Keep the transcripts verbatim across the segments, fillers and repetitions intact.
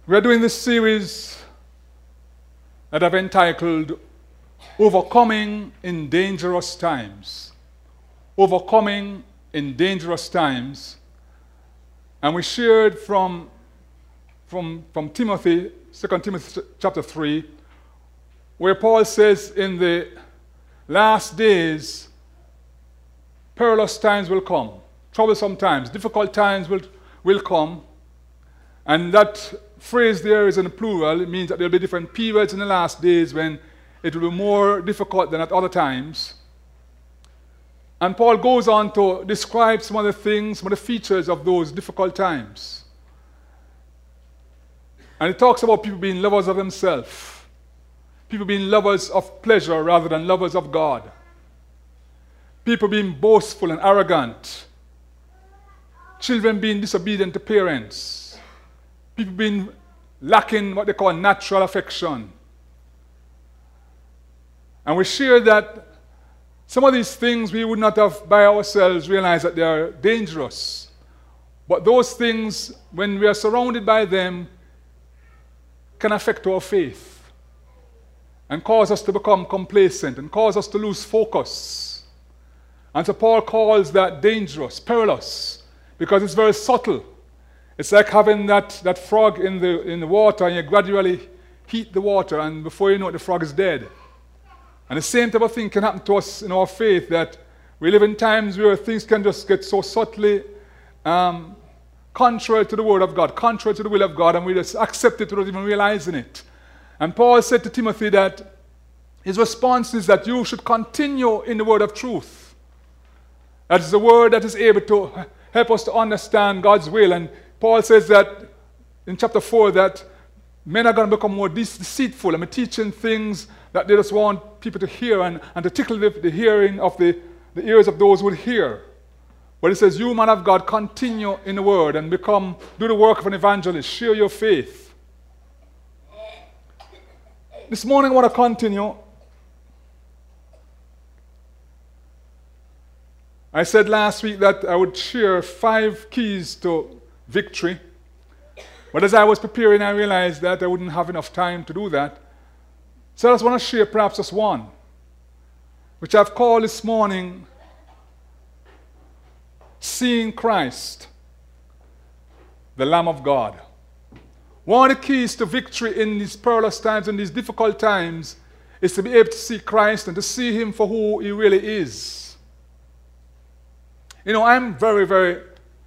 We are doing this series that I've entitled Overcoming in Dangerous Times. Overcoming in Dangerous Times. And we shared from, from, from Timothy, Second Timothy chapter three, where Paul says in the last days, perilous times will come, troublesome times, difficult times will, will come. And that phrase there is in the plural. It means that there will be different periods in the last days when it will be more difficult than at other times. And Paul goes on to describe some of the things, some of the features of those difficult times. And he talks about people being lovers of themselves, people being lovers of pleasure rather than lovers of God, people being boastful and arrogant, children being disobedient to parents, people being lacking what they call natural affection. And we share that some of these things we would not have by ourselves realized that they are dangerous. But those things, when we are surrounded by them, can affect our faith and cause us to become complacent and cause us to lose focus. And so Paul calls that dangerous, perilous, because it's very subtle. It's like having that, that frog in the, in the water, and you gradually heat the water, and before you know it, the frog is dead. And the same type of thing can happen to us in our faith, that we live in times where things can just get so subtly um, contrary to the word of God, contrary to the will of God, and we just accept it without even realizing it. And Paul said to Timothy that his response is that you should continue in the word of truth. That is the word that is able to help us to understand God's will. And Paul says that in chapter four that men are going to become more deceitful and teaching things that they just want people to hear and, and to tickle the, the hearing of the, the ears of those who would hear. But he says, you, man of God, continue in the word and become, do the work of an evangelist, share your faith. This morning I want to continue. I said last week that I would share five keys to victory. But as I was preparing, I realized that I wouldn't have enough time to do that. So I just want to share perhaps just one, which I've called this morning, Seeing Christ, the Lamb of God. One of the keys to victory in these perilous times, in these difficult times, is to be able to see Christ and to see Him for who He really is. You know, I'm very, very,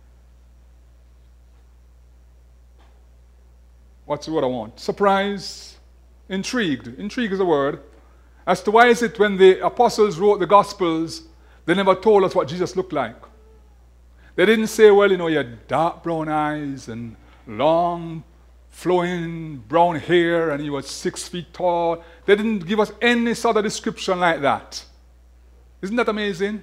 what's the word I want? Surprised, intrigued. Intrigued is a word. As to why is it when the apostles wrote the Gospels, they never told us what Jesus looked like. They didn't say, well, you know, he had dark brown eyes and long, flowing brown hair, and he was six feet tall. They didn't give us any sort of description like that. Isn't that amazing?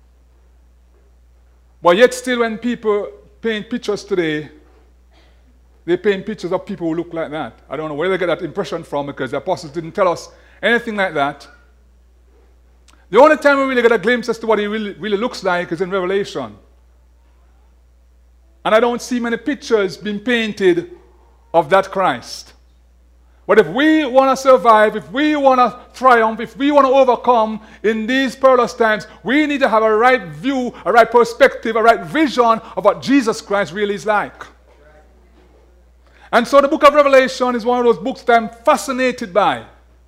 But yet still when people paint pictures today, they paint pictures of people who look like that. I don't know where they get that impression from, because the apostles didn't tell us anything like that. The only time we really get a glimpse as to what he really, really looks like is in Revelation. And I don't see many pictures being painted of that Christ. But if we want to survive, if we want to triumph, if we want to overcome in these perilous times, we need to have a right view, a right perspective, a right vision of what Jesus Christ really is like. And so the book of Revelation is one of those books that I'm fascinated by.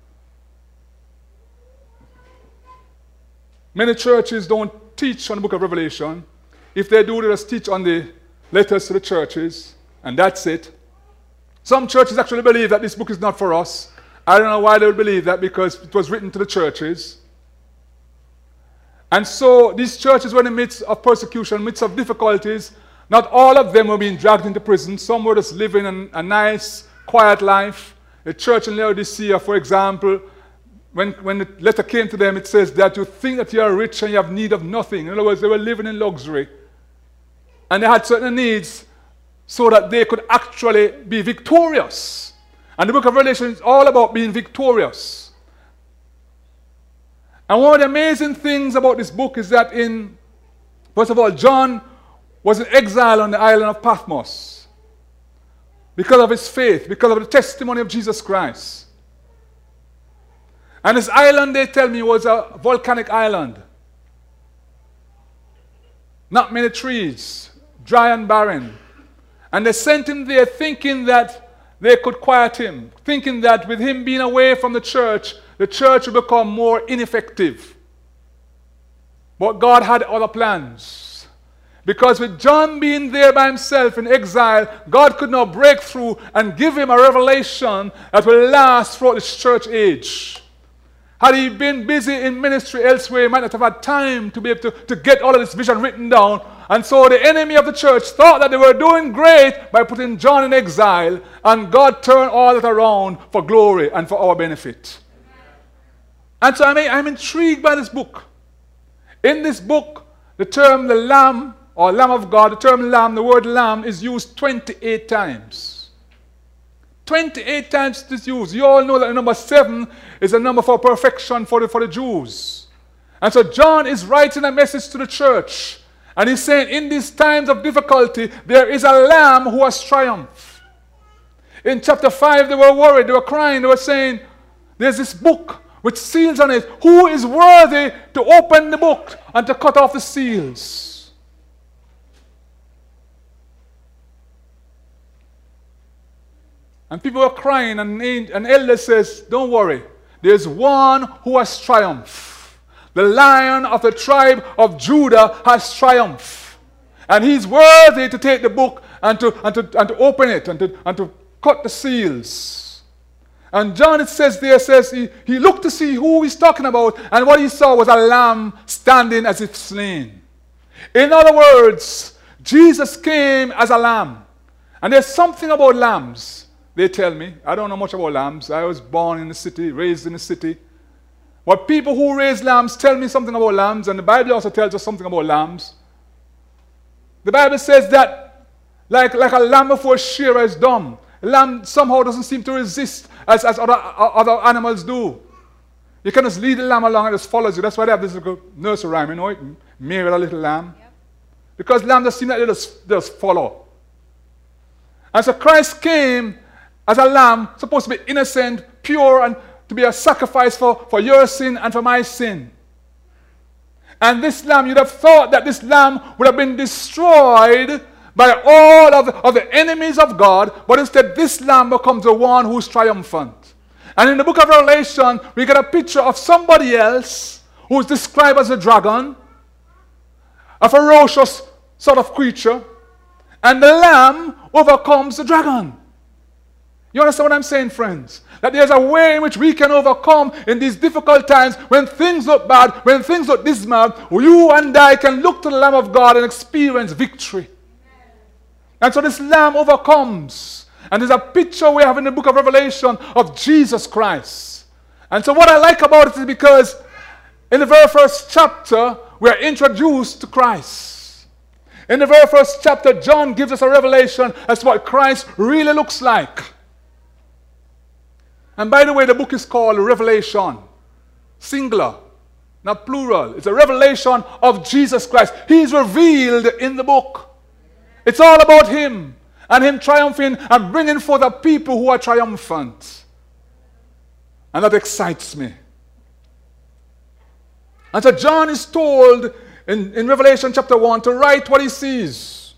Many churches don't teach on the book of Revelation. If they do, they just teach on the letters to the churches, and that's it. Some churches actually believe that this book is not for us. I don't know why they would believe that, because it was written to the churches. And so these churches were in the midst of persecution, midst of difficulties. Not all of them were being dragged into prison. Some were just living an, a nice, quiet life. The church in Laodicea, for example, when, when the letter came to them, it says that you think that you are rich and you have need of nothing. In other words, they were living in luxury. And they had certain needs so that they could actually be victorious. And the book of Revelation is all about being victorious. And one of the amazing things about this book is that in, first of all, John was in exile on the island of Patmos. because of his faith, because of the testimony of Jesus Christ. And this island, they tell me, was a volcanic island. Not many trees, dry and barren. And they sent him there thinking that they could quiet him, thinking that with him being away from the church, the church would become more ineffective. But God had other plans. Because with John being there by himself in exile, God could now break through and give him a revelation that will last throughout this church age. Had he been busy in ministry elsewhere, he might not have had time to be able to, to get all of this vision written down. And so the enemy of the church thought that they were doing great by putting John in exile, and God turned all that around for glory and for our benefit. And so I mean, I'm intrigued by this book. In this book, the term the Lamb, or Lamb of God, the term Lamb, the word Lamb is used twenty-eight times. twenty-eight times it is used. You all know that the number seven is a number for perfection for the, for the Jews. And so John is writing a message to the church. And he's saying, in these times of difficulty, there is a Lamb who has triumphed. In chapter five, they were worried, they were crying, they were saying, there's this book with seals on it. Who is worthy to open the book and to cut off the seals? And people were crying, and an elder says, don't worry, there's one who has triumphed. The Lion of the tribe of Judah has triumphed. And he's worthy to take the book and to, and to, and to open it and to, and to cut the seals. And John, it says there, says he, he looked to see who he's talking about, and what he saw was a lamb standing as if slain. In other words, Jesus came as a lamb. And there's something about lambs, they tell me. I don't know much about lambs. I was born in the city, raised in the city. But people who raise lambs tell me something about lambs, and the Bible also tells us something about lambs. The Bible says that like, like a lamb before a shearer is dumb, a lamb somehow doesn't seem to resist as, as other, other animals do. You can just lead the lamb along and it just follows you. That's why they have this little nursery rhyme, you know it? Mary, a little lamb. Yep. Because lambs just seem like they just, they just follow. And so Christ came as a lamb, supposed to be innocent, pure, and to be a sacrifice for, for your sin and for my sin. And this lamb, you'd have thought that this lamb would have been destroyed by all of the, of the enemies of God, but instead this lamb becomes the one who's triumphant. And in the book of Revelation, we get a picture of somebody else who's described as a dragon, a ferocious sort of creature, and the lamb overcomes the dragon. You understand what I'm saying, friends? That there's a way in which we can overcome in these difficult times when things look bad, when things look dismal. You and I can look to the Lamb of God and experience victory. And so this Lamb overcomes. And there's a picture we have in the book of Revelation of Jesus Christ. And so what I like about it is because in the very first chapter, we are introduced to Christ. In the very first chapter, John gives us a revelation as to what Christ really looks like. And by the way, the book is called Revelation. Singular, not plural. It's a revelation of Jesus Christ. He's revealed in the book. It's all about him and him triumphing and bringing forth a people who are triumphant. And that excites me. And so John is told in, in Revelation chapter one to write what he sees.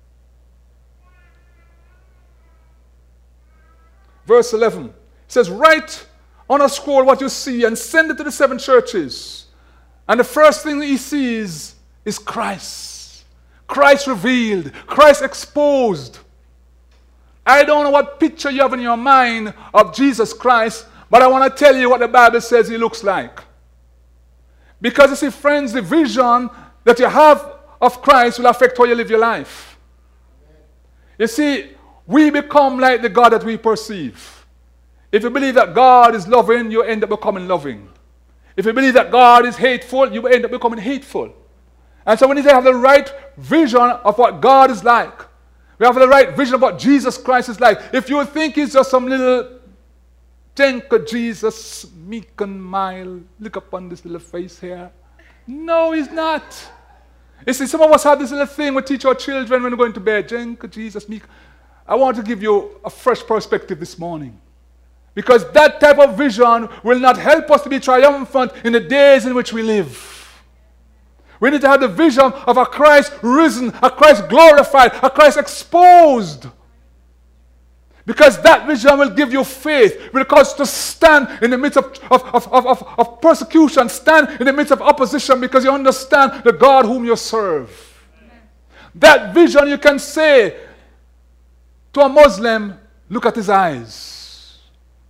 Verse eleven. It says, write on a scroll what you see and send it to the seven churches. And the first thing he sees is Christ. Christ revealed. Christ exposed. I don't know what picture you have in your mind of Jesus Christ, but I want to tell you what the Bible says he looks like. Because you see, friends, the vision that you have of Christ will affect how you live your life. You see, we become like the God that we perceive. If you believe that God is loving, you end up becoming loving. If you believe that God is hateful, you end up becoming hateful. And so when you have the right vision of what God is like, we have the right vision of what Jesus Christ is like. If you think he's just some little gentle Jesus, meek and mild, look upon this little face here. No, he's not. You see, some of us have this little thing we teach our children when we're going to bed. Gentle Jesus, meek. I want to give you a fresh perspective this morning. Because that type of vision will not help us to be triumphant in the days in which we live. We need to have the vision of a Christ risen, a Christ glorified, a Christ exposed. Because that vision will give you faith, will cause you to stand in the midst of, of, of, of, of, of persecution, stand in the midst of opposition, because you understand the God whom you serve. Amen. That vision you can say to a Muslim, look at his eyes.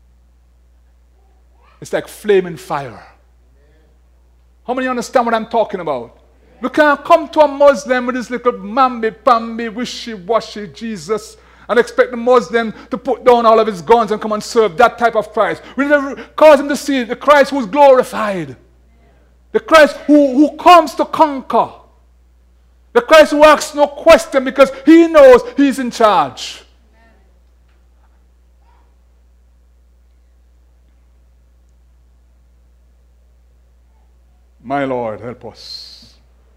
It's like flaming fire. How many understand what I'm talking about? We can't come to a Muslim with this little mamby-pamby, wishy-washy Jesus and expect the Muslim to put down all of his guns and come and serve that type of Christ. We need to cause him to see the Christ who is glorified. The Christ who, who comes to conquer. The Christ who asks no question because he knows he's in charge. My Lord, help us.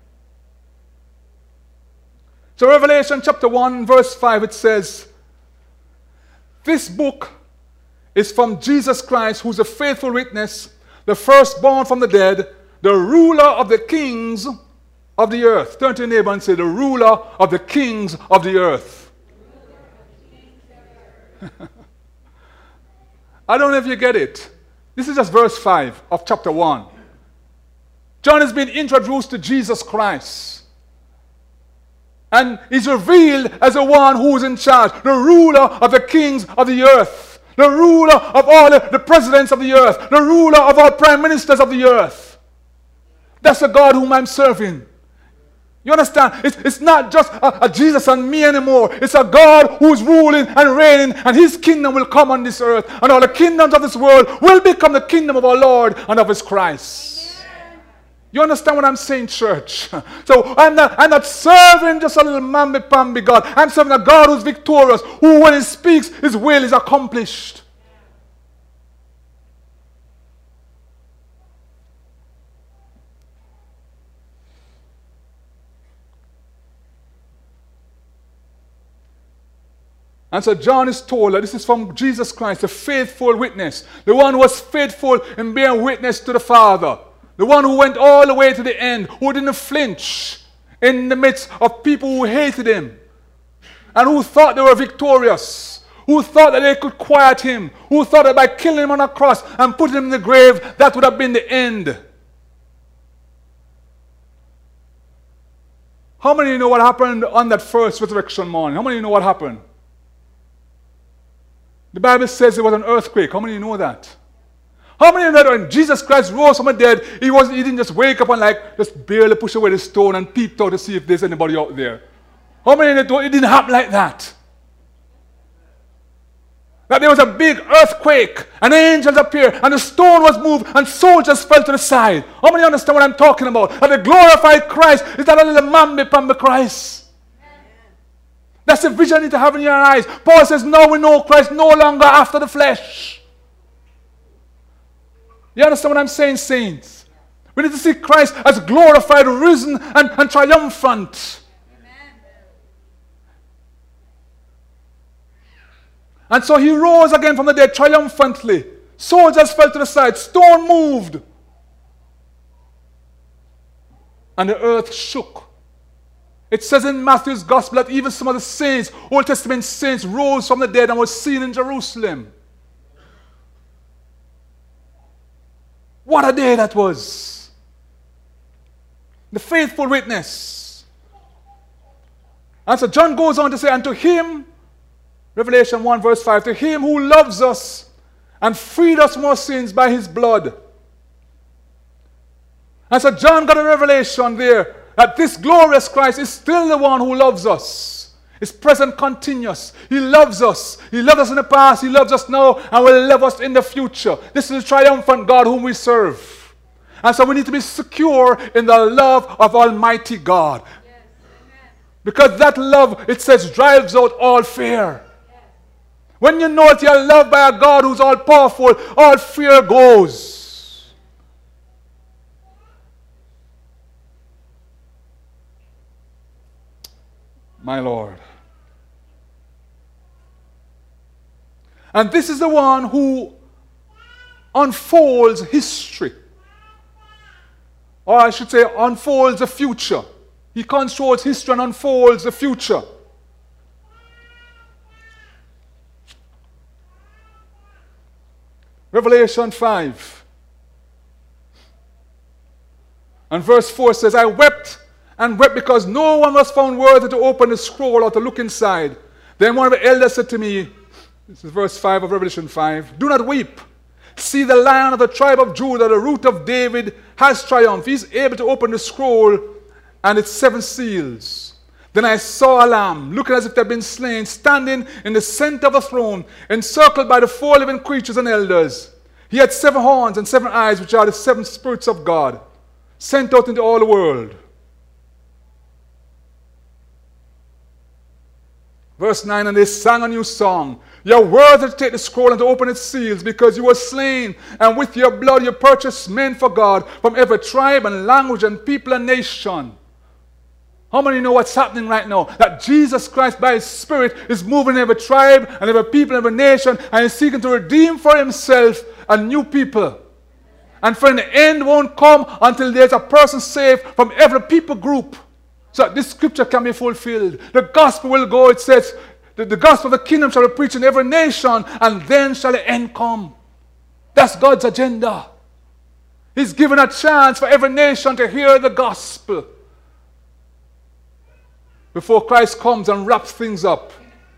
So Revelation chapter one, verse five, it says, this book is from Jesus Christ, who's a faithful witness, the firstborn from the dead, the ruler of the kings of the earth. Turn to your neighbor and say, the ruler of the kings of the earth. I don't know if you get it. This is just verse five of chapter one. John has been introduced to Jesus Christ. And he's revealed as the one who is in charge, the ruler of the kings of the earth, the ruler of all the, the presidents of the earth, the ruler of all prime ministers of the earth. That's the God whom I'm serving. You understand? It's, it's not just a, a Jesus and me anymore. It's a God who's ruling and reigning, and his kingdom will come on this earth, and all the kingdoms of this world will become the kingdom of our Lord and of his Christ. You understand what I'm saying, church? So I'm not, I'm not serving just a little mamby-pamby God. I'm serving a God who's victorious, who when he speaks, his will is accomplished. And so John is told that this is from Jesus Christ, the faithful witness, the one who was faithful in bearing witness to the Father. The one who went all the way to the end, who didn't flinch in the midst of people who hated him and who thought they were victorious, who thought that they could quiet him, who thought that by killing him on a cross and putting him in the grave, that would have been the end. How many of you know what happened on that first resurrection morning? How many of you know what happened? The Bible says it was an earthquake. How many of you know that? How many of you know that when Jesus Christ rose from the dead, he, wasn't, he didn't just wake up and like just barely push away the stone and peeped out to see if there's anybody out there? How many of you know it didn't happen like that? That there was a big earthquake, and angels appeared, and the stone was moved, and soldiers fell to the side. How many understand what I'm talking about? And the glorified Christ is not a little mamby-pamby Christ. That's the vision you need to have in your eyes. Paul says, now we know Christ no longer after the flesh. You understand what I'm saying, saints? We need to see Christ as glorified, risen, and, and triumphant. Amen. And so he rose again from the dead triumphantly. Soldiers fell to the side. Stone moved. And the earth shook. It says in Matthew's gospel that even some of the saints, Old Testament saints, rose from the dead and were seen in Jerusalem. What a day that was. The faithful witness. And so John goes on to say, and to him, Revelation one verse five, to him who loves us and freed us from our sins by his blood. And so John got a revelation there that this glorious Christ is still the one who loves us. It's present continuous. He loves us. He loved us in the past. He loves us now and will love us in the future. This is the triumphant God whom we serve. And so we need to be secure in the love of Almighty God. Yes. Because that love, it says, drives out all fear. Yes. When you know that you're loved by a God who's all powerful, all fear goes. My Lord. And this is the one who unfolds history. Or I should say, unfolds the future. He controls history and unfolds the future. Revelation five. And verse four says, I wept and wept because no one was found worthy to open the scroll or to look inside. Then one of the elders said to me, this is verse five of Revelation five, do not weep. See, the Lion of the tribe of Judah, the root of David, has triumphed. He's able to open the scroll and its seven seals. Then I saw a lamb, looking as if it had been slain, standing in the center of the throne, encircled by the four living creatures and elders. He had seven horns and seven eyes, which are the seven spirits of God, sent out into all the world. Verse nine, and they sang a new song. You are worthy to take the scroll and to open its seals, because you were slain, and with your blood you purchased men for God from every tribe and language and people and nation. How many know what's happening right now? That Jesus Christ by His Spirit is moving every tribe and every people and every nation, and He's seeking to redeem for Himself a new people. And friend, the end won't come until there's a person saved from every people group. So that this scripture can be fulfilled. The gospel will go, it says, the, the gospel of the kingdom shall be preached in every nation, and then shall the end come. That's God's agenda. He's given a chance for every nation to hear the gospel before Christ comes and wraps things up.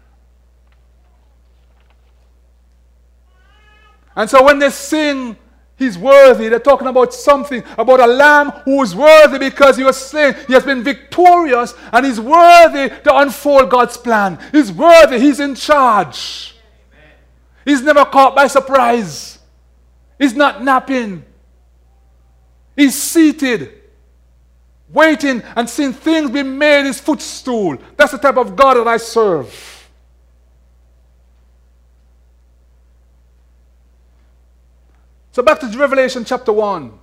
And so when they sing, He's worthy, they're talking about something, about a lamb who is worthy because he was slain. He has been victorious, and he's worthy to unfold God's plan. He's worthy, he's in charge. Amen. He's never caught by surprise. He's not napping. He's seated, waiting and seeing things be made his footstool. That's the type of God that I serve. So back to Revelation chapter one.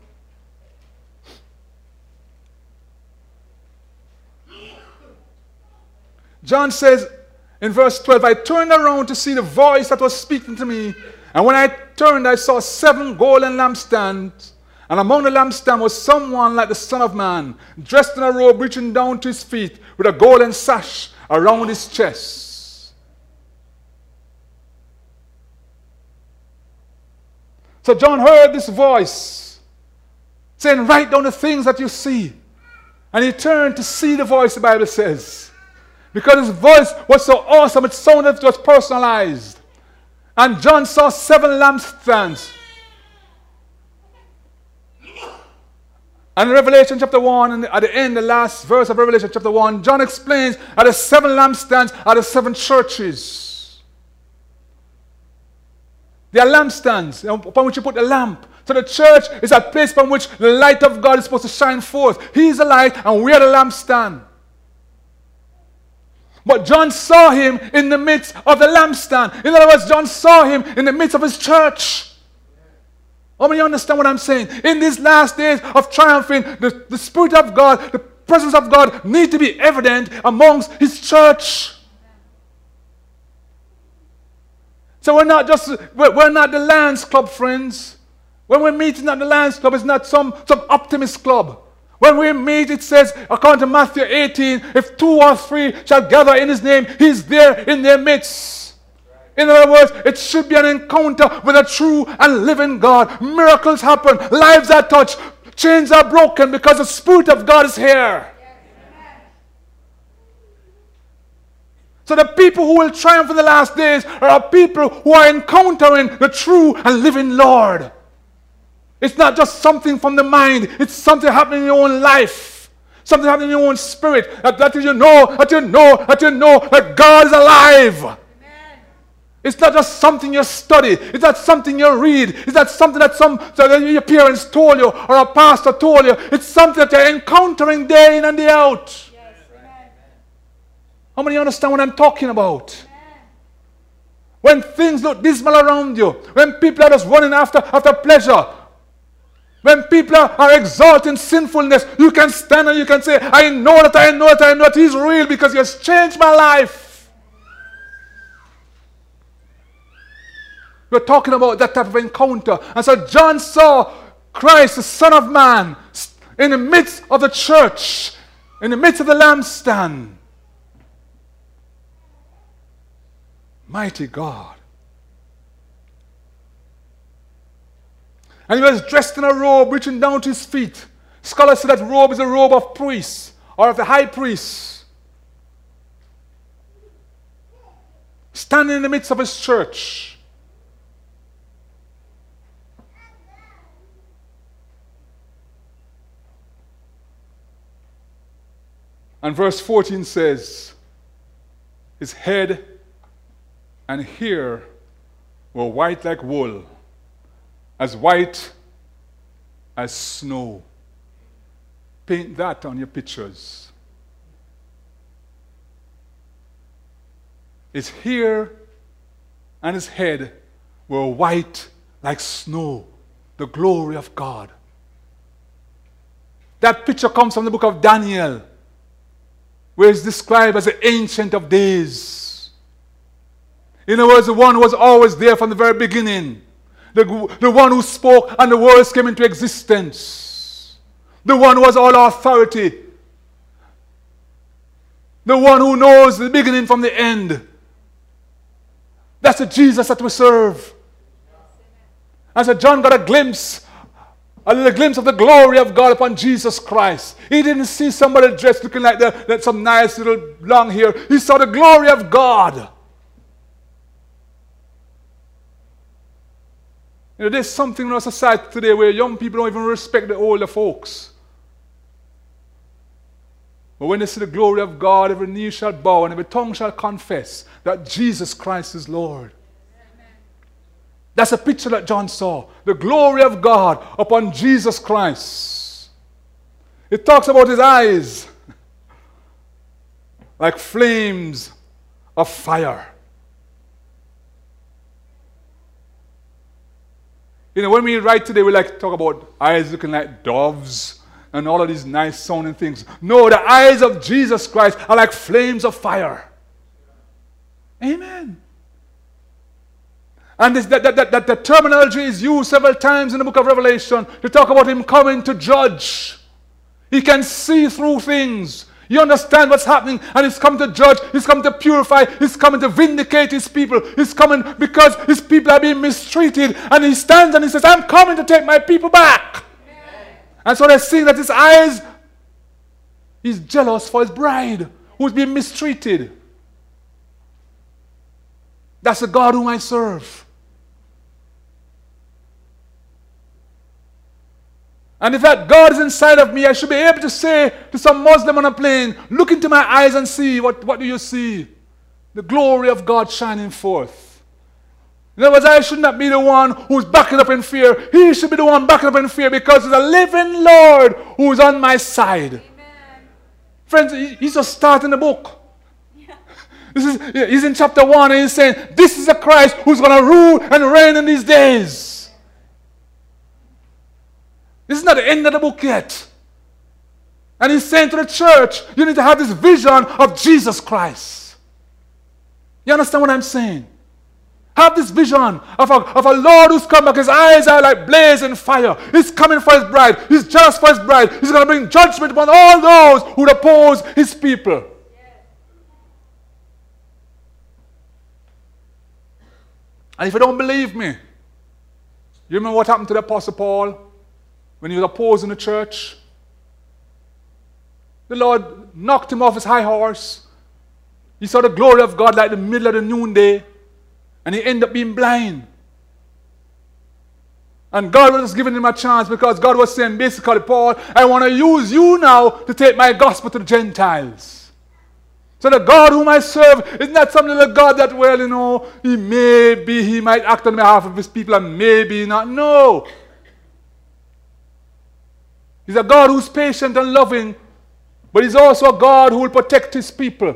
John says in verse twelve, I turned around to see the voice that was speaking to me. And when I turned, I saw seven golden lampstands. And among the lampstands was someone like the Son of Man, dressed in a robe reaching down to his feet, with a golden sash around his chest. So John heard this voice saying, write down the things that you see. And he turned to see the voice, the Bible says. Because his voice was so awesome, it sounded it was personalized. And John saw seven lampstands. And in Revelation chapter one, and at the end, the last verse of Revelation chapter one, John explains that the seven lampstands are the seven churches. They are lampstands upon which you put the lamp. So the church is a place from which the light of God is supposed to shine forth. He is the light and we are the lampstand. But John saw him in the midst of the lampstand. In other words, John saw him in the midst of his church. How many understand what I'm saying? In these last days of triumphing, the, the Spirit of God, the presence of God need to be evident amongst his church. So we're not just, we're, we're not the Lions Club, friends. When we meet, it's not the Lions Club, it's not some, some optimist club. When we meet, it says, according to Matthew eighteen, if two or three shall gather in his name, he's there in their midst. In other words, it should be an encounter with a true and living God. Miracles happen, lives are touched, chains are broken because the Spirit of God is here. So the people who will triumph in the last days are people who are encountering the true and living Lord. It's not just something from the mind. It's something happening in your own life. Something happening in your own spirit. That, that you know, that you know, that you know that God is alive. Amen. It's not just something you study. It's not something you read. It's not something that some that your parents told you or a pastor told you. It's something that you're encountering day in and day out. How many understand what I'm talking about? When things look dismal around you, when people are just running after, after pleasure, when people are, are exalting sinfulness, you can stand and you can say, I know that I know that I know that He's real because He has changed my life. We're talking about that type of encounter. And so John saw Christ, the Son of Man, in the midst of the church, in the midst of the lampstand. Mighty God. And he was dressed in a robe reaching down to his feet. Scholars say that robe is a robe of priests or of the high priest. Standing in the midst of his church. And verse fourteen says, his head and hair were white like wool, as white as snow. Paint that on your pictures. His hair and his head were white like snow, the glory of God. That picture comes from the book of Daniel, where it's described as the Ancient of Days. In other words, the one who was always there from the very beginning. The, the one who spoke and the worlds came into existence. The one who has all authority. The one who knows the beginning from the end. That's the Jesus that we serve. And so John got a glimpse, a little glimpse of the glory of God upon Jesus Christ. He didn't see somebody dressed looking like the, that some nice little long hair. He saw the glory of God. You know, there's something in our society today where young people don't even respect the older folks. But when they see the glory of God, every knee shall bow and every tongue shall confess that Jesus Christ is Lord. Amen. That's a picture that John saw. The glory of God upon Jesus Christ. It talks about his eyes like flames of fire. You know, when we write today, we like to talk about eyes looking like doves and all of these nice sounding things. No, the eyes of Jesus Christ are like flames of fire. Amen. And this, that, that, that, that the terminology is used several times in the book of Revelation to talk about him coming to judge. He can see through things. You understand what's happening, and he's coming to judge, he's coming to purify, he's coming to vindicate his people. He's coming because his people are being mistreated, and he stands and he says, I'm coming to take my people back. Amen. And so they're seeing that his eyes, he's jealous for his bride who's being mistreated. That's the God whom I serve. And if that God is inside of me, I should be able to say to some Muslim on a plane, look into my eyes and see, what, what do you see? The glory of God shining forth. In other words, I should not be the one who's backing up in fear. He should be the one backing up in fear because there's a living Lord who is on my side. Amen. Friends, he's just starting the book. Yeah. This is, he's in chapter one and he's saying, this is the Christ who's going to rule and reign in these days. This is not the end of the book yet. And he's saying to the church, you need to have this vision of Jesus Christ. You understand what I'm saying? Have this vision of a, of a Lord who's come back. His eyes are like blazing fire. He's coming for his bride. He's just for his bride. He's going to bring judgment upon all those who oppose his people. Yes. And if you don't believe me, you remember what happened to the Apostle Paul? When he was opposing the church, the Lord knocked him off his high horse. He saw the glory of God like the middle of the noonday, and he ended up being blind. And God was just giving him a chance because God was saying, basically, Paul, I want to use you now to take my gospel to the Gentiles. So the God whom I serve is not some little God that, well, you know, he maybe he might act on behalf of his people and maybe not. No. He's a God who's patient and loving, but he's also a God who will protect his people.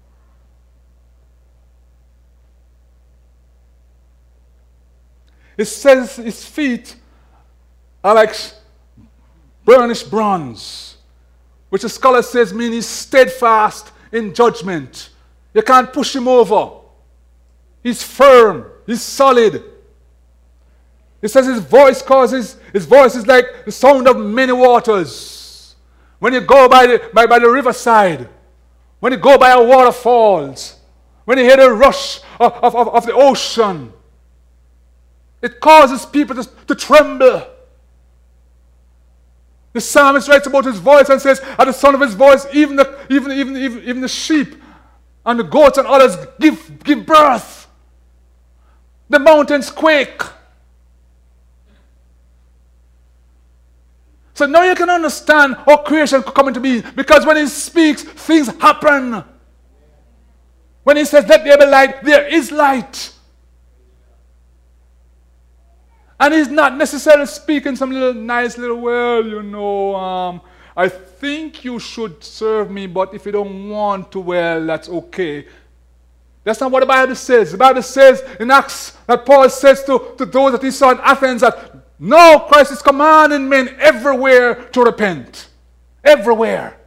It says his feet are like burnished bronze, which the scholar says means he's steadfast in judgment. You can't push him over. He's firm. He's solid. It says his voice causes, his voice is like the sound of many waters. When you go by the, by, by the riverside, when you go by a waterfalls, when you hear the rush of, of, of, of the ocean, it causes people to, to tremble. The psalmist writes about his voice and says, at the sound of his voice, even the, even, even, even, even the sheep and the goats and others give, give birth. The mountains quake. So now you can understand how creation could come into being. Because when he speaks, things happen. When he says, let there be light, there is light. And he's not necessarily speaking some little nice little, well, you know, um, I think you should serve me, but if you don't want to, well, that's okay. That's not what the Bible says. The Bible says in Acts that Paul says to, to those that he saw in Athens that no, Christ is commanding men everywhere to repent. Everywhere.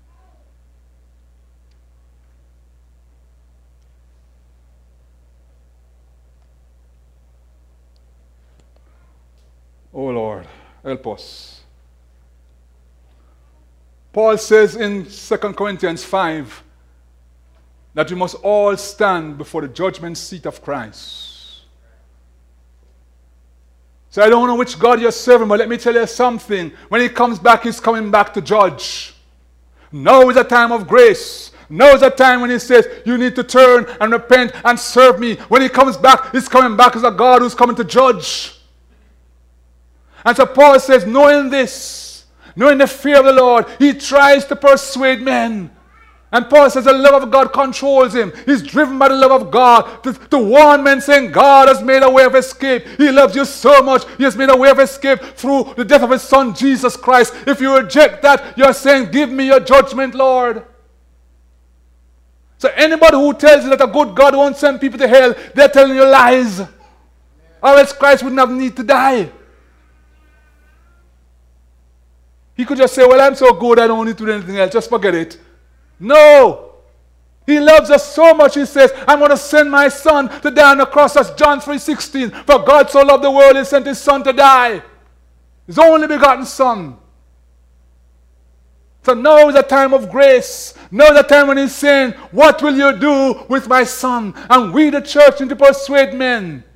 Oh Lord, help us. Paul says in Second Corinthians five that we must all stand before the judgment seat of Christ. So I don't know which God you're serving, but let me tell you something. When he comes back, he's coming back to judge. Now is a time of grace. Now is a time when he says, you need to turn and repent and serve me. When he comes back, he's coming back as a God who's coming to judge. And so Paul says, knowing this, knowing the fear of the Lord, he tries to persuade men. And Paul says the love of God controls him. He's driven by the love of God to, to warn men, saying God has made a way of escape. He loves you so much. He has made a way of escape through the death of his son, Jesus Christ. If you reject that, you're saying, give me your judgment, Lord. So anybody who tells you that a good God won't send people to hell, they're telling you lies. Or else Christ wouldn't have need to die. He could just say, well, I'm so good, I don't need to do anything else. Just forget it. No. He loves us so much, he says, I'm going to send my son to die on the cross. That's John three sixteen. For God so loved the world, he sent his son to die. His only begotten son. So now is a time of grace. Now is a time when he's saying, what will you do with my son? And we, the church, need to persuade men.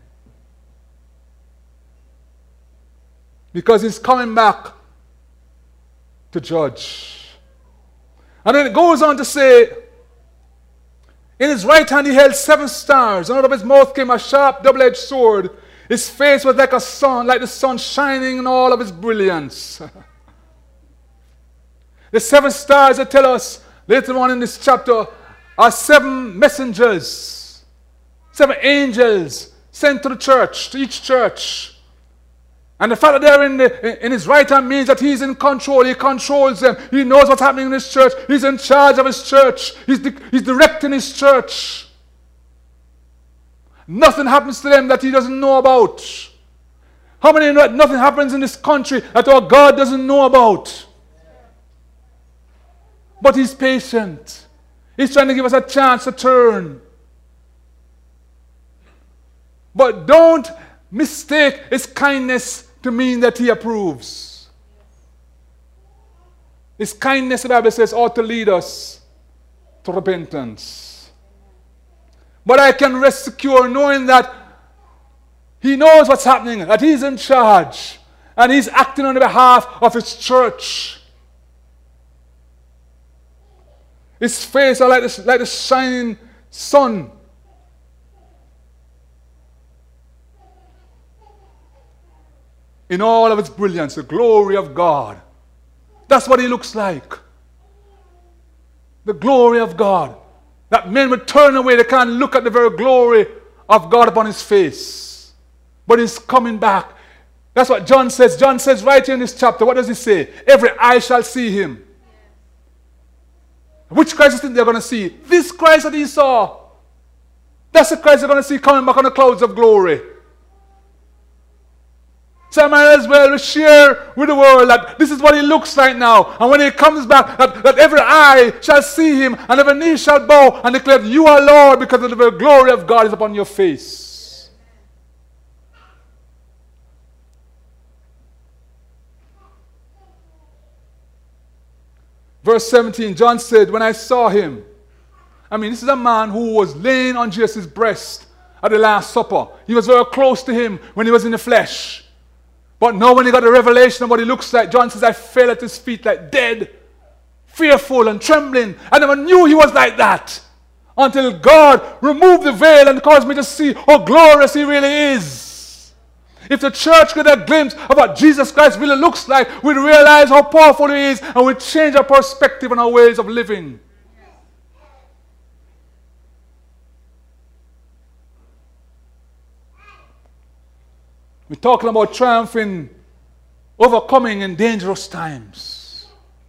Because he's coming back to judge. And then it goes on to say, in his right hand he held seven stars, and out of his mouth came a sharp double-edged sword. His face was like a sun, like the sun shining in all of its brilliance. The seven stars that tell us later on in this chapter are seven messengers, seven angels sent to the church, to each church. And the fact that they're in, the, in his right hand means that he's in control. He controls them. He knows what's happening in his church. He's in charge of his church. He's, di- he's directing his church. Nothing happens to them that he doesn't know about. How many know that nothing happens in this country that our God doesn't know about? But he's patient. He's trying to give us a chance to turn. But don't mistake his kindness to mean that he approves. His kindness, the Bible says, ought to lead us to repentance. But I can rest secure knowing that he knows what's happening, that he's in charge, and he's acting on the behalf of his church. His face are like the, like the shining sun. In all of its brilliance, the glory of God. That's what he looks like. The glory of God. That men would turn away, they can't look at the very glory of God upon his face. But he's coming back. That's what John says. John says right here in this chapter, what does he say? Every eye shall see him. Which Christ do you think they're going to see? This Christ that he saw. That's the Christ they're going to see coming back on the clouds of glory. So I might as well share with the world that this is what he looks like now. And when he comes back, that, that every eye shall see him, and every knee shall bow and declare, you are Lord, because of the very glory of God is upon your face. Verse seventeen, John said, when I saw him, I mean, this is a man who was laying on Jesus' breast at the Last Supper. He was very close to him when he was in the flesh. But now when he got a revelation of what he looks like, John says, I fell at his feet like dead, fearful and trembling. I never knew he was like that until God removed the veil and caused me to see how glorious he really is. If the church could have a glimpse of what Jesus Christ really looks like, we'd realize how powerful he is and we'd change our perspective and our ways of living. We're talking about triumphing, overcoming in dangerous times.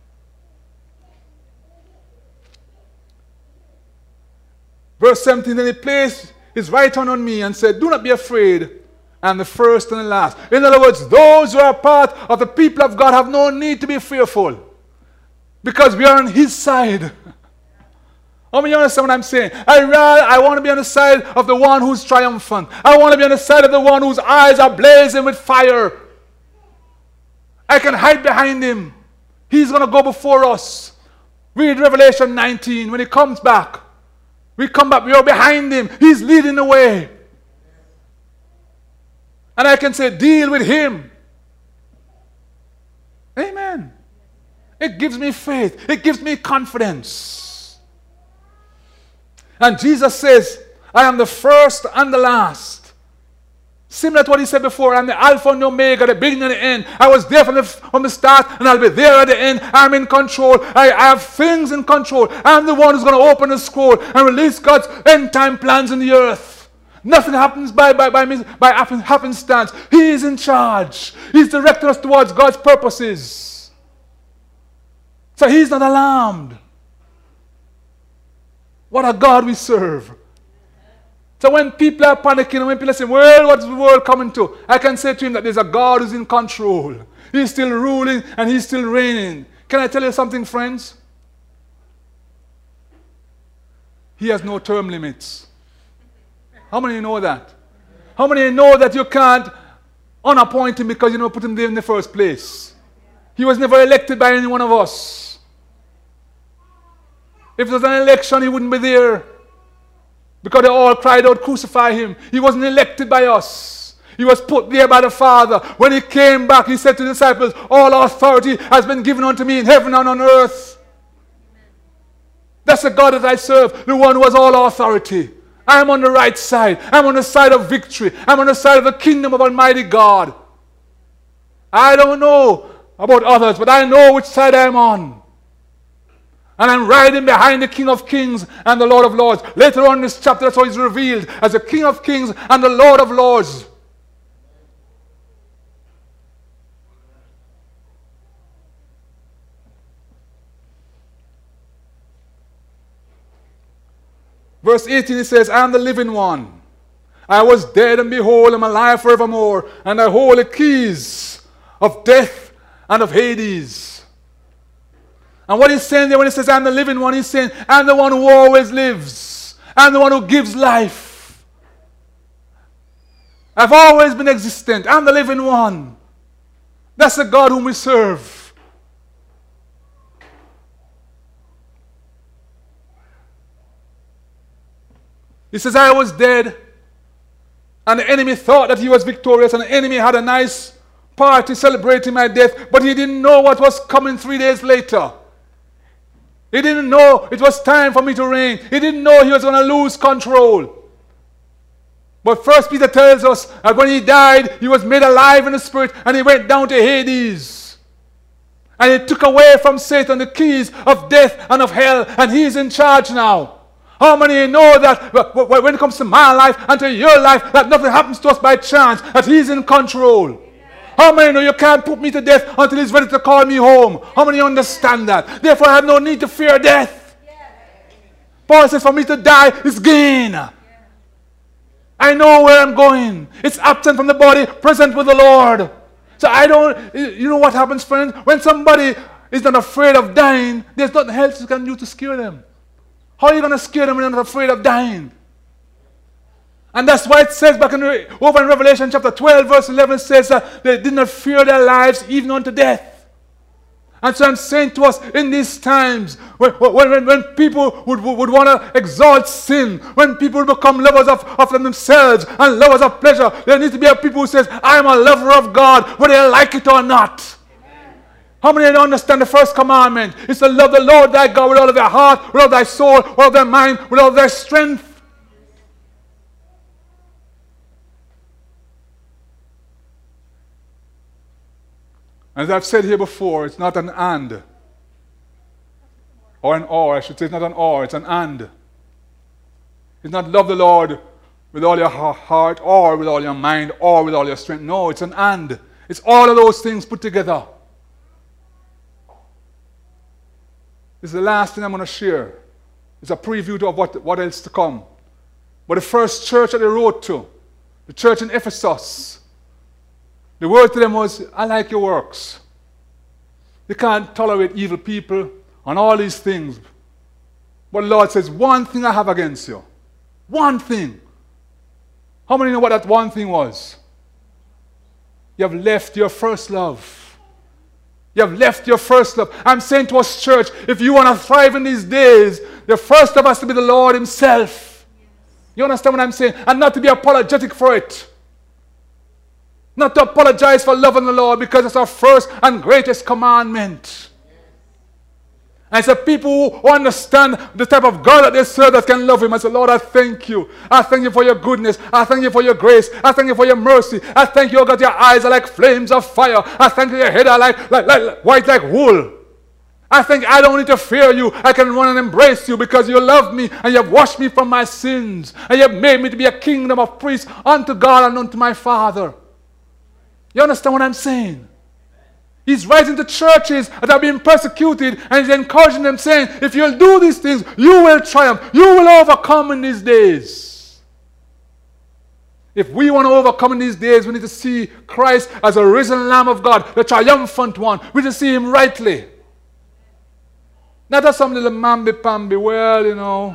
Verse seventeen, then he placed his right hand on me and said, do not be afraid. I am the first and the last. In other words, those who are part of the people of God have no need to be fearful because we are on his side. How many understand what I'm saying? I, I want to be on the side of the one who's triumphant. I want to be on the side of the one whose eyes are blazing with fire. I can hide behind him. He's going to go before us. Read Revelation nineteen. When he comes back, we come back, we are behind him. He's leading the way. And I can say, deal with him. Amen. It gives me faith. It gives me confidence. And Jesus says, I am the first and the last. Similar to what he said before, I'm the Alpha and the Omega, the beginning and the end. I was there from the, from the start and I'll be there at the end. I'm in control. I, I have things in control. I'm the one who's going to open the scroll and release God's end time plans in the earth. Nothing happens by, by, by, by happenstance. He is in charge. He's directing us towards God's purposes. So he's not alarmed. What a God we serve. So when people are panicking and when people are saying, well, what's the world coming to? I can say to him that there's a God who's in control. He's still ruling and he's still reigning. Can I tell you something, friends? He has no term limits. How many of you know that? How many of you know that you can't unappoint him because you never put him there in the first place? He was never elected by any one of us. If there was an election, he wouldn't be there. Because they all cried out, crucify him. He wasn't elected by us. He was put there by the Father. When he came back, he said to the disciples, all authority has been given unto me in heaven and on earth. That's the God that I serve, the one who has all authority. I'm on the right side. I'm on the side of victory. I'm on the side of the kingdom of Almighty God. I don't know about others, but I know which side I'm on. And I'm riding behind the King of Kings and the Lord of Lords. Later on in this chapter, that's how he's revealed as the King of Kings and the Lord of Lords. Verse eighteen, it says, I am the living one. I was dead, and behold, I'm alive forevermore, and I hold the keys of death and of Hades. And what he's saying there when he says, I'm the living one, he's saying, I'm the one who always lives. I'm the one who gives life. I've always been existent. I'm the living one. That's the God whom we serve. He says, I was dead, and the enemy thought that he was victorious, and the enemy had a nice party celebrating my death, but he didn't know what was coming three days later. He didn't know it was time for me to reign. He didn't know he was going to lose control. But First Peter tells us that when he died, he was made alive in the spirit, and he went down to Hades. And he took away from Satan the keys of death and of hell, and he's in charge now. How many of you know that when it comes to my life and to your life, that nothing happens to us by chance, that he's in control? How many know you can't put me to death until he's ready to call me home? How many understand that? Therefore, I have no need to fear death. Paul says, for me to die is gain. I know where I'm going. It's absent from the body, present with the Lord. So I don't, you know what happens, friends? When somebody is not afraid of dying, there's nothing else you can do to scare them. How are you going to scare them when you're not afraid of dying? And that's why it says back in, over in Revelation chapter twelve, verse eleven, says that they did not fear their lives even unto death. And so I'm saying to us in these times, when, when, when people would, would, would want to exalt sin, when people would become lovers of, of themselves and lovers of pleasure, there needs to be a people who says, I'm a lover of God, whether they like it or not. Amen. How many don't understand the first commandment? It's to love the Lord thy God with all of their heart, with all their soul, with all their mind, with all their strength. As I've said here before, it's not an and. Or an or, I should say it's not an or, it's an and. It's not love the Lord with all your heart, or with all your mind, or with all your strength. No, it's an and. It's all of those things put together. This is the last thing I'm going to share. It's a preview of what, what else to come. But the first church that they wrote to, the church in Ephesus, the word to them was, I like your works. They can't tolerate evil people and all these things. But the Lord says, one thing I have against you. One thing. How many know what that one thing was? You have left your first love. You have left your first love. I'm saying to us, church, if you want to thrive in these days, the first love has to be the Lord himself. You understand what I'm saying? And not to be apologetic for it. Not to apologize for loving the Lord because it's our first and greatest commandment. And it's the people who understand the type of God that they serve that can love him. I say, Lord, I thank you. I thank you for your goodness. I thank you for your grace. I thank you for your mercy. I thank you, oh God, your eyes are like flames of fire. I thank you, your head are like, like, like white like wool. I think I don't need to fear you. I can run and embrace you because you love me and you have washed me from my sins. And you have made me to be a kingdom of priests unto God and unto my Father. You understand what I'm saying? He's writing to churches that are being persecuted and he's encouraging them saying, if you'll do these things, you will triumph. You will overcome in these days. If we want to overcome in these days, we need to see Christ as a risen Lamb of God, the triumphant one. We need to see him rightly. Not as some little mamby-pamby, well, you know,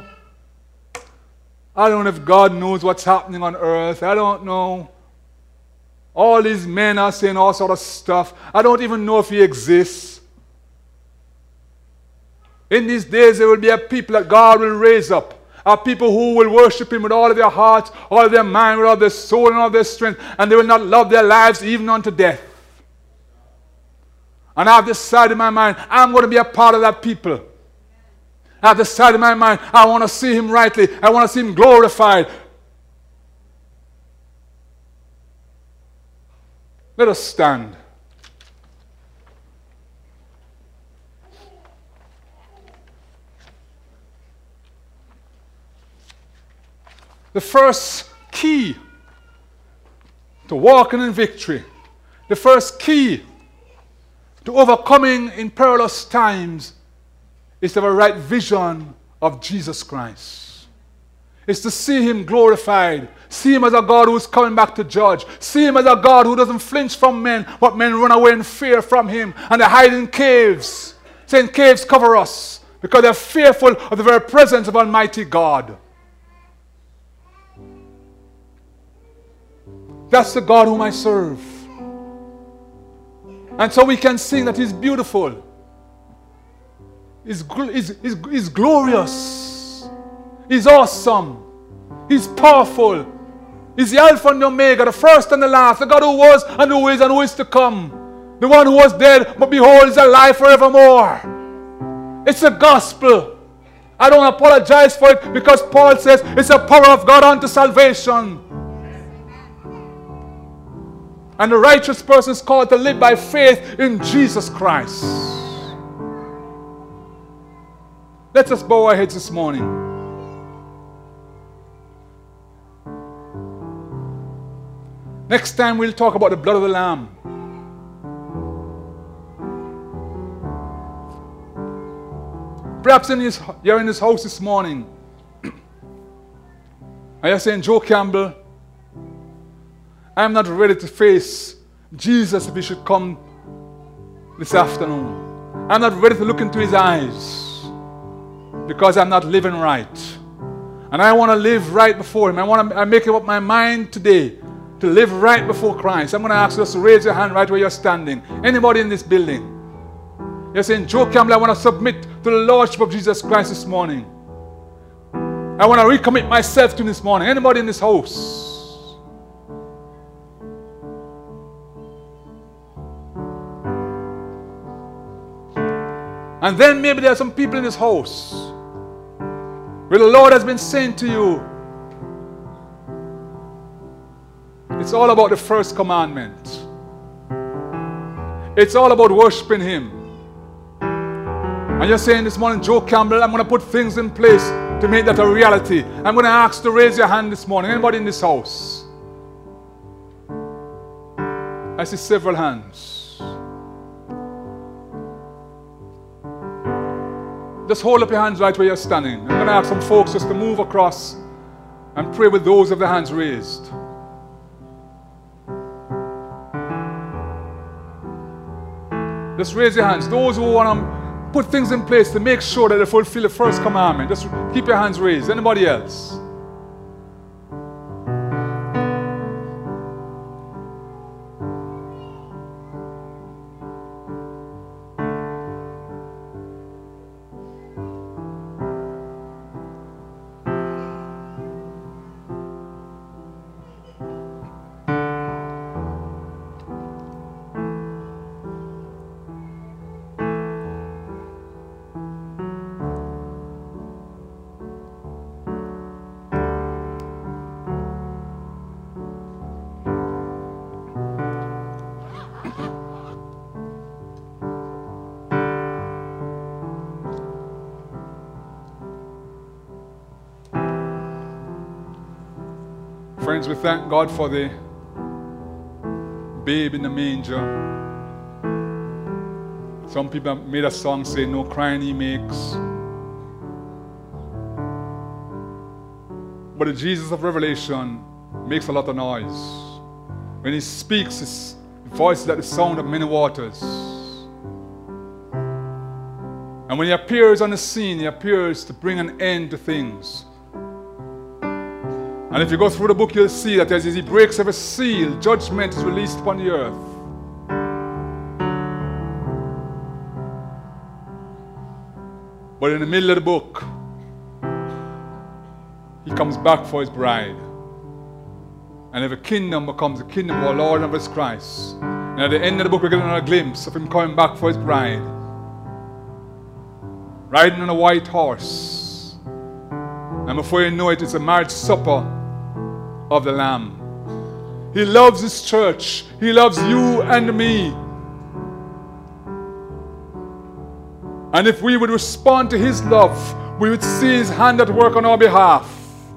I don't know if God knows what's happening on earth. I don't know. All these men are saying all sort of stuff. I don't even know if he exists. In these days, there will be a people that God will raise up. A people who will worship him with all of their heart, all of their mind, with all their soul and all their strength. And they will not love their lives even unto death. And I've decided in my mind, I'm going to be a part of that people. I've decided in my mind, I want to see him rightly. I want to see him glorified. Let us stand. The first key to walking in victory, the first key to overcoming in perilous times is to have a right vision of Jesus Christ. It's to see him glorified. See him as a God who is coming back to judge. See him as a God who doesn't flinch from men, but men run away in fear from him. And they hide in caves, saying caves cover us, because they're fearful of the very presence of Almighty God. That's the God whom I serve. And so we can sing that he's beautiful. He's, he's, he's, he's glorious. He's awesome. He's powerful. He's the Alpha and the Omega, the first and the last, the God who was and who is and who is to come. The one who was dead, but behold, is alive forevermore. It's a gospel. I don't apologize for it because Paul says it's a power of God unto salvation. And the righteous person is called to live by faith in Jesus Christ. Let us bow our heads this morning. Next time we'll talk about the blood of the Lamb. Perhaps in his, you're in his house this morning. And you're saying, Joe Campbell, I'm not ready to face Jesus if he should come this afternoon. I'm not ready to look into his eyes because I'm not living right. And I want to live right before him. I want to I make up my mind today to live right before Christ. I'm going to ask you just to raise your hand right where you're standing. Anybody in this building? You're saying, Joe Campbell, I want to submit to the Lordship of Jesus Christ this morning. I want to recommit myself to him this morning. Anybody in this house? And then maybe there are some people in this house where the Lord has been saying to you, it's all about the first commandment. It's all about worshiping him. And you're saying this morning, Joe Campbell, I'm going to put things in place to make that a reality. I'm going to ask to raise your hand this morning. Anybody in this house? I see several hands. Just hold up your hands right where you're standing. I'm going to ask some folks just to move across and pray with those of the hands raised. Just raise your hands. Those who want to put things in place to make sure that they fulfill the first commandment, just keep your hands raised. Anybody else? Friends, we thank God for the babe in the manger. Some people have made a song saying, no crying he makes. But the Jesus of Revelation makes a lot of noise. When he speaks, his voice is like the sound of many waters. And when he appears on the scene, he appears to bring an end to things. And if you go through the book, you'll see that as he breaks every seal, judgment is released upon the earth. But in the middle of the book, he comes back for his bride. And every kingdom becomes the kingdom of our Lord and of his Christ. And at the end of the book, we get another glimpse of him coming back for his bride, riding on a white horse. And before you know it, it's a marriage supper of the Lamb. He loves his church. He loves you and me. And if we would respond to his love, we would see his hand at work on our behalf.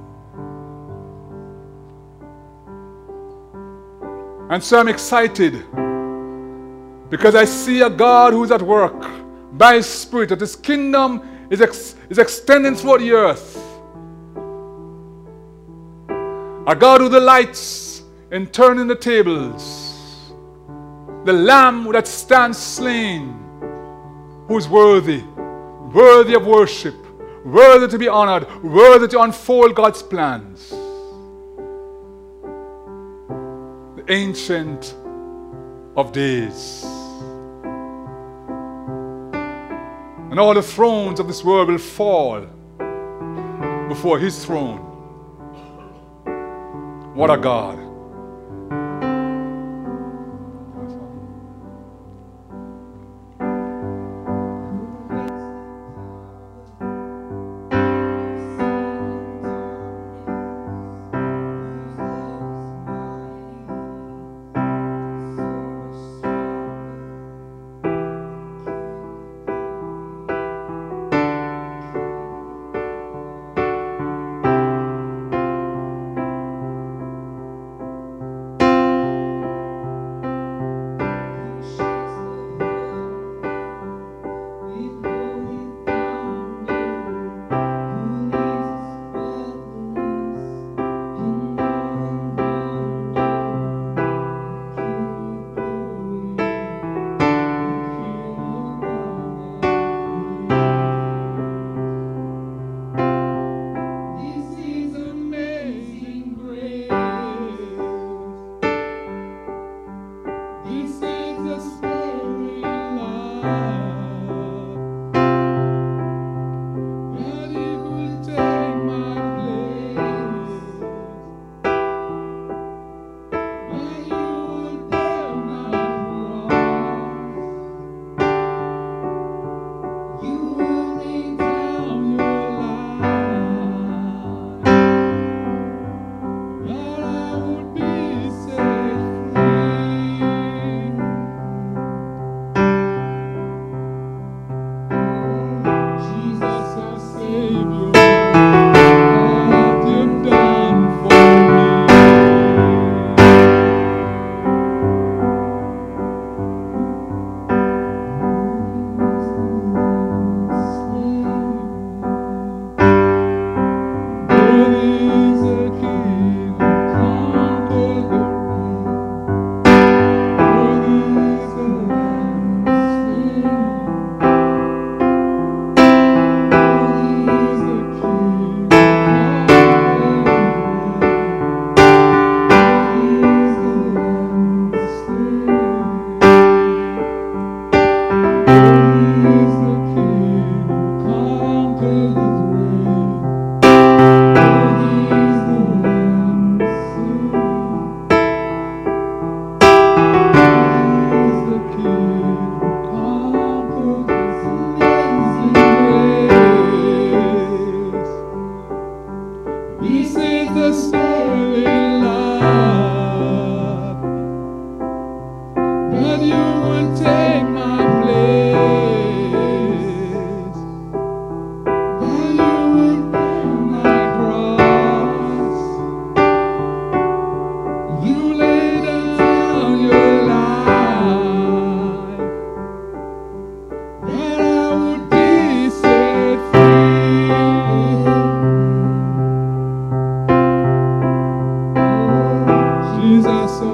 And so I'm excited because I see a God who's at work by his Spirit, that his kingdom is, ex- is extending throughout the earth. A God who delights in turning the tables. The Lamb that stands slain, who is worthy, worthy of worship, worthy to be honored, worthy to unfold God's plans. The Ancient of Days. And all the thrones of this world will fall before his throne. What a God.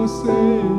our Savior.